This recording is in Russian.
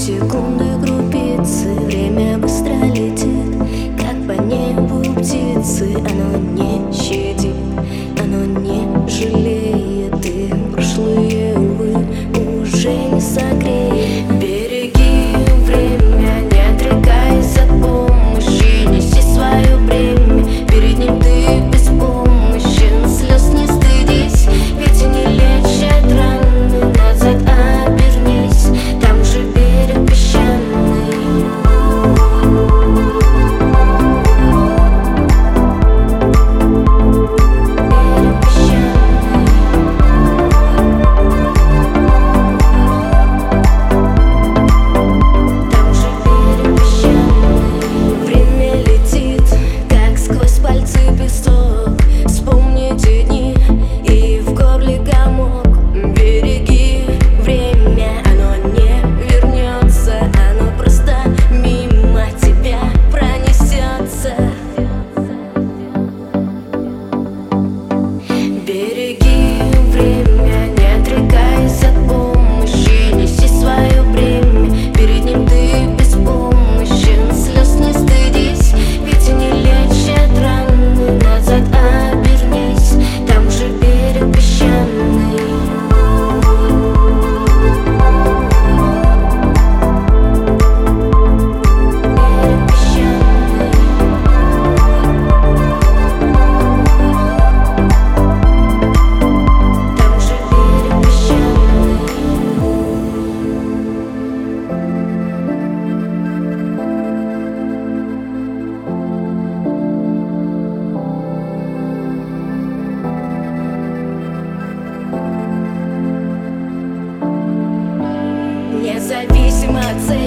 Секунды крупицы, время быстро летит, как по небу птицы. Оно не щадит, оно не жалеет, и прошлые, увы, уже не согреет. Береги время, не отрекайся от помощи, неси свое бремя, перед ним ты беспомощен. Слез не стыдись, ведь они лечат раны. Назад обернись, там же берег песчаный. Берег песчаный. Там же берег песчаный. Время летит, как сквозь пальцы песок. Вспомни те дни, и в горле комок. Береги время, оно не вернется, оно просто мимо тебя пронесется. Береги время, не отрекайся от помощи, неси свое бремя, перед ним ты беспомощен. Слез не стыдись, ведь они лечат раны. Назад обернись, там же берег песчаный. Берег песчаный. Там же берег песчаный. Независимо от цели,